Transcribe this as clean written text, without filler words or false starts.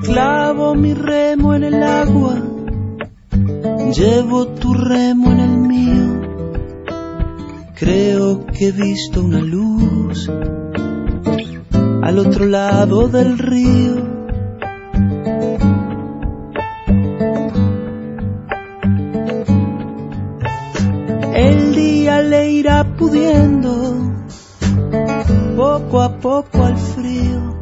Clavo mi remo en el agua, llevo tu remo en el mío. Creo que he visto una luz al otro lado del río. El día le irá pudiendo poco a poco al frío.